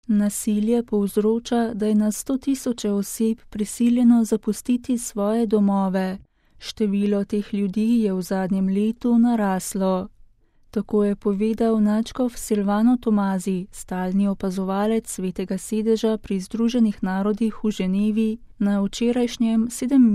Nasilje povzroča, da je na 100.000 oseb prisiljeno zapustiti svoje domove. Število teh ljudi je v zadnjem letu naraslo. Tako je povedal nadškof Silvano Tomazi, stalni opazovalec Svetega sedeža pri Združenih narodih v Ženevi, na včerajšnjem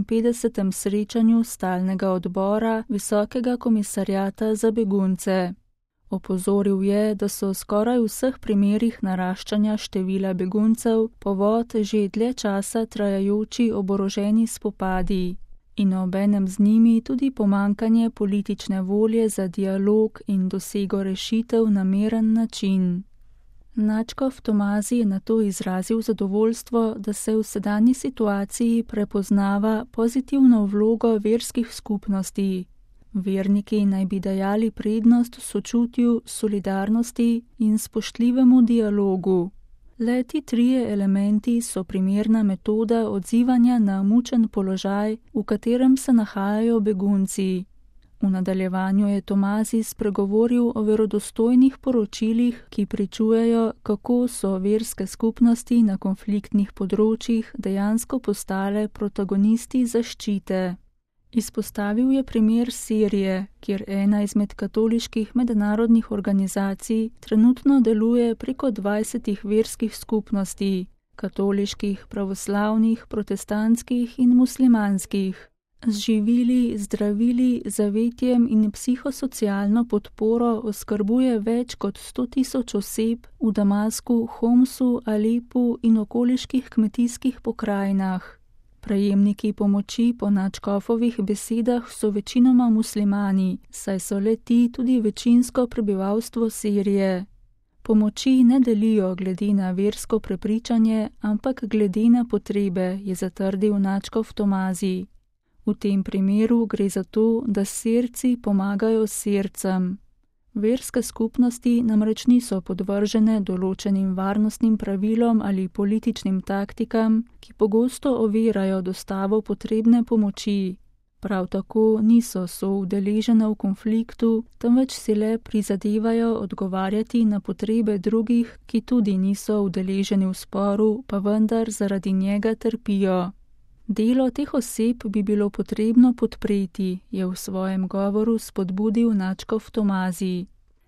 57. srečanju stalnega odbora Visokega komisarjata za begunce. Opozoril je, da so skoraj v vseh primerih naraščanja števila beguncev povod že dlje časa trajajoči oboroženi spopadi in obenem z njimi tudi pomanjkanje politične volje za dialog in dosego rešitev na miren način. Nadškof Tomazi je nato izrazil zadovoljstvo, da se v sedanji situaciji prepoznava pozitivno vlogo verskih skupnosti. Verniki naj bi dajali prednost sočutju, solidarnosti in spoštljivemu dialogu. Le ti trije elementi so primerna metoda odzivanja na mučen položaj, v katerem se nahajajo begunci. V nadaljevanju je Tomazi spregovoril o verodostojnih poročilih, ki pričujejo, kako so verske skupnosti na konfliktnih področjih dejansko postale protagonisti zaščite. Izpostavil je primer Sirije, kjer ena izmed katoliških mednarodnih organizacij trenutno deluje preko 20 verskih skupnosti, katoliških, pravoslavnih, protestantskih in muslimanskih. Z živili, zdravili, zavetjem in psihosocialno podporo oskrbuje več kot 100.000 oseb v Damasku, Homsu, Alepu in okoliških kmetijskih pokrajinah. Prejemniki pomoči po nadškofovih besedah so večinoma muslimani, saj so le-ti tudi večinsko prebivalstvo Sirije. Pomoči ne delijo glede na versko prepričanje, ampak glede na potrebe, je zatrdil nadškof Tomazi. V tem primeru gre za to, da Sirci pomagajo Sircem. Verske skupnosti namreč niso podvržene določenim varnostnim pravilom ali političnim taktikam, ki pogosto ovirajo dostavo potrebne pomoči. Prav tako niso soudeležene v konfliktu, temveč si le prizadevajo odgovarjati na potrebe drugih, ki tudi niso udeleženi v sporu, pa vendar zaradi njega trpijo. Delo teh oseb bi bilo potrebno podpreti, je v svojem govoru spodbudil nadškof Tomazi.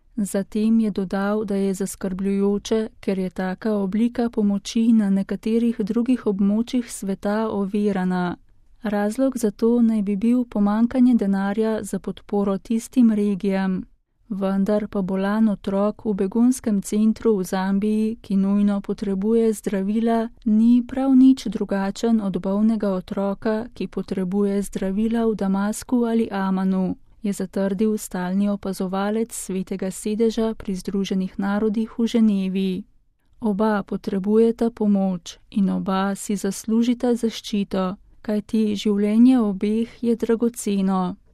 Zatem je dodal, da je zaskrbljujoče, ker je taka oblika pomoči na nekaterih drugih območjih sveta ovirana. Razlog za to naj bi bil pomanjkanje denarja za podporo tistim regijam. Vendar pa bolan otrok v begunskem centru v Zambiji, ki nujno potrebuje zdravila, ni prav nič drugačen od bolnega otroka, ki potrebuje zdravila v Damasku ali Amanu, je zatrdil stalni opazovalec Svetega sedeža pri Združenih narodih v Ženevi. Oba potrebujeta pomoč in oba si zaslužita zaščito, kajti življenje obeh je dragoceno.